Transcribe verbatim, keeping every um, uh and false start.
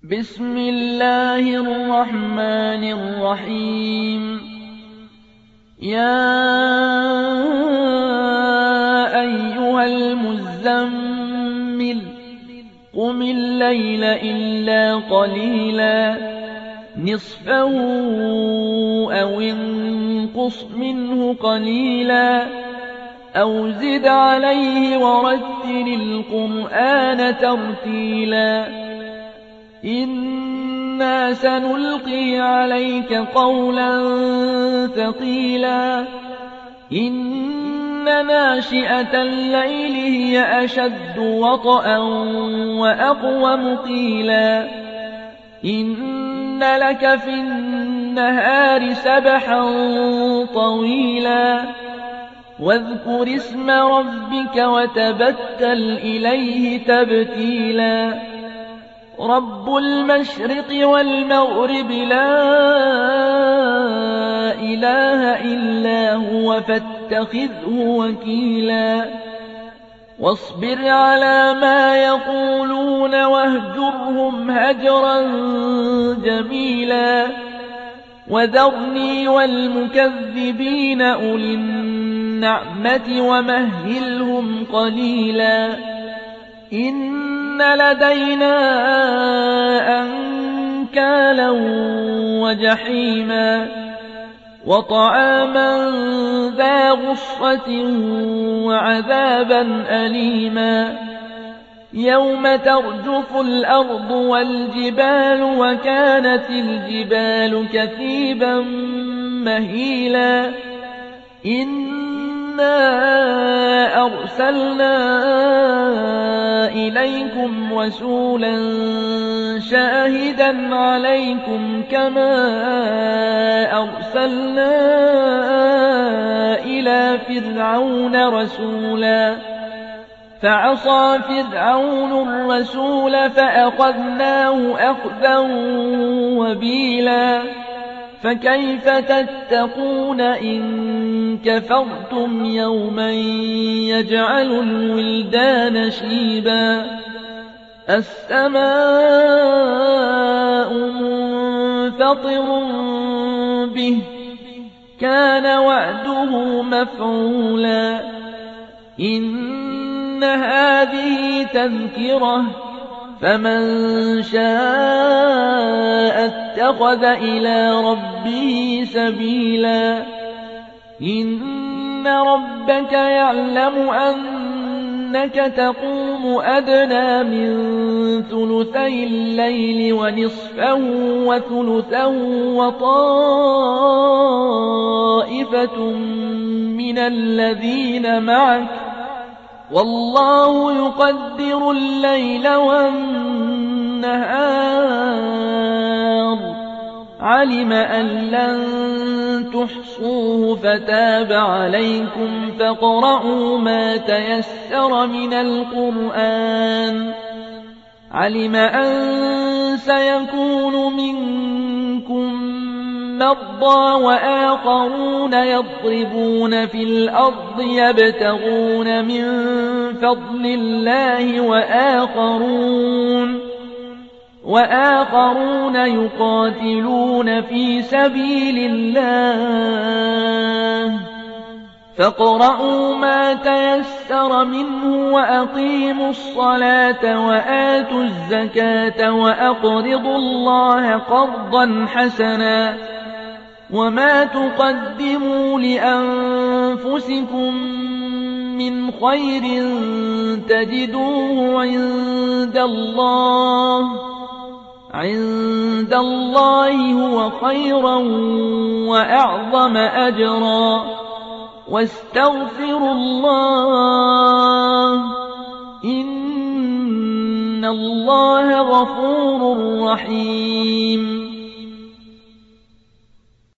بسم الله الرحمن الرحيم يا أيها المزمل قم الليل إلا قليلا نصفه أو انقص منه قليلا أو زد عليه ورتل القرآن ترتيلا إنا سنلقي عليك قولا ثقيلا إن ناشئة الليل هي أشد وطئا وأقوم قيلا إن لك في النهار سبحا طويلا واذكر اسم ربك وتبتل إليه تبتيلا رب المشرق والمغرب لا إله إلا هو فاتخذه وكيلا واصبر على ما يقولون واهجرهم هجرا جميلا وذرني والمكذبين أولي النعمة ومهلهم قليلا إن لدينا أنكالا وجحيما وطعاما ذا غصة وعذابا أليما يوم ترجف الأرض والجبال وكانت الجبال كثيبا مهيلا إنا أرسلنا إليكم رسولا شاهدا عليكم كما أرسلنا إلى فرعون رسولا فعصى فرعون الرسول فأخذناه أخذا وبيلا فكيف تتقون إن كفرتم يوما يجعل الولدان شيبا السماء منفطر به كان وعده مفعولا إن هذه تذكرة فمن شاء اتخذ إلى ربه سبيلا إن ربك يعلم أنك تقوم أدنى من ثلثي الليل ونصفه وثلثه وطائفة من الذين معك والله يقدر الليل والنهار علم أن لن تحصوه فتاب عليكم فاقرؤوا ما تيسر من القرآن علم أن سيكون منكم مرضى وآخرون يضربون في الأرض يبتغون من فضل الله وآخرون وآخرون يقاتلون في سبيل الله فاقرؤوا ما تيسر منه وأقيموا الصلاة وآتوا الزكاة وأقرضوا الله قرضا حسنا وما تقدموا لأنفسكم من خير تجدوه عند الله عند الله هو خيرا وأعظم أجرا واستغفروا الله إن الله غفور رحيم